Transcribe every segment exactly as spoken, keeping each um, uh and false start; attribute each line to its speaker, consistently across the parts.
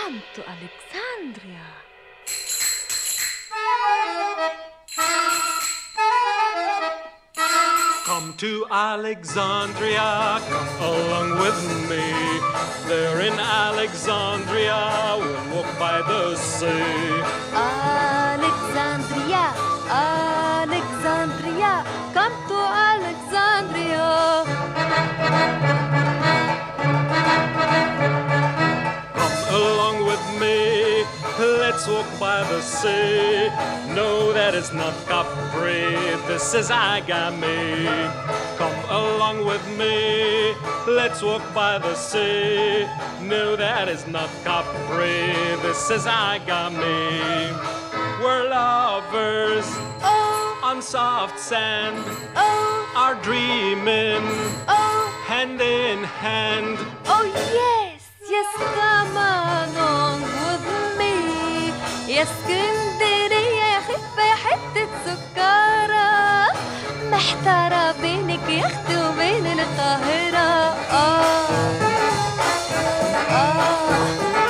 Speaker 1: Come to Alexandria.
Speaker 2: Come to Alexandria, come along with me. There in Alexandria, we'll walk by the sea.
Speaker 1: Alexandria, Alexandria, come to Alexandria.
Speaker 2: Come along with me, let's walk by the sea. No, that is not Capri, this is Agame. Come along with me, let's walk by the sea. No, that is not Capri, this is Agame. We're lovers
Speaker 1: Oh,
Speaker 2: on soft sand,
Speaker 1: oh,
Speaker 2: are dreaming
Speaker 1: oh,
Speaker 2: hand in hand.
Speaker 1: oh yes, yes, come along with me. يا اسكندرية يا خفة حتة سكارة، محتارة بينك يا اختي وبين القاهرة. آه آه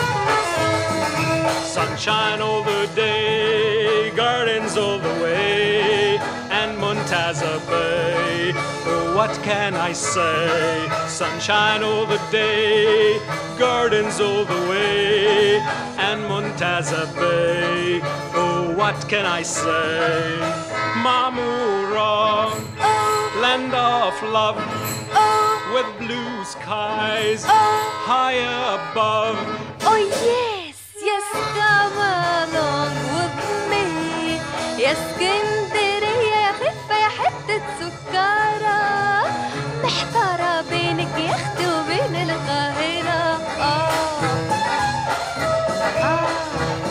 Speaker 2: Sunshine all the day, gardens all the way, and Montaza Bay. Oh, what can I say? Sunshine all the day, gardens all the way, and Montaza Bay. Oh, what can I say? Mamura,
Speaker 1: oh,
Speaker 2: land of love,
Speaker 1: oh,
Speaker 2: with blue skies
Speaker 1: oh,
Speaker 2: high above.
Speaker 1: oh yes, yes, come along with me. يا اسكندرية يا خفة يا حتة سكارة، محتارة بينك يا اختي وبين القاهرة. آه آه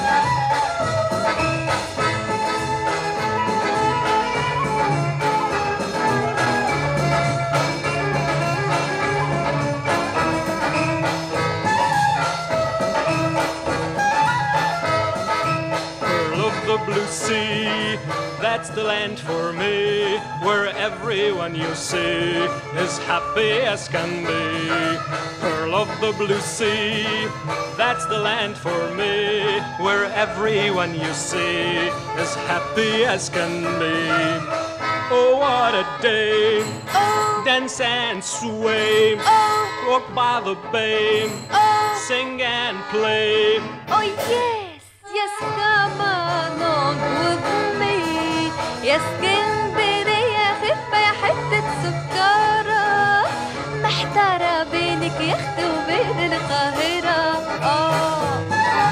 Speaker 2: The blue sea, that's the land for me, where everyone you see is happy as can be. Pearl of the blue sea, that's the land for me, where everyone you see is happy as can be. Oh, what a day!
Speaker 1: oh,
Speaker 2: Dance and sway,
Speaker 1: oh,
Speaker 2: walk by the bay,
Speaker 1: oh,
Speaker 2: sing and play.
Speaker 1: oh yes, yes, come along with me. يا اسكندرية خفة يا حتة سكارة، محتارة بينك يا اختي وبين القاهرة. آه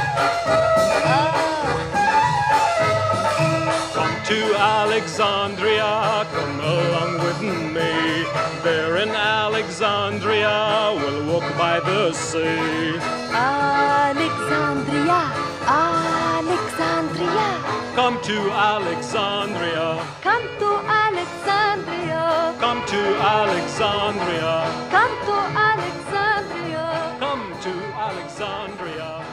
Speaker 1: آه
Speaker 2: Come to Alexandria, come along with me. There in Alexandria, we'll walk by the sea.
Speaker 1: Alexandria, Alexandria,
Speaker 2: Come to Alexandria,
Speaker 1: come to Alexandria,
Speaker 2: come to Alexandria,
Speaker 1: come to Alexandria.
Speaker 2: come to Alexandria.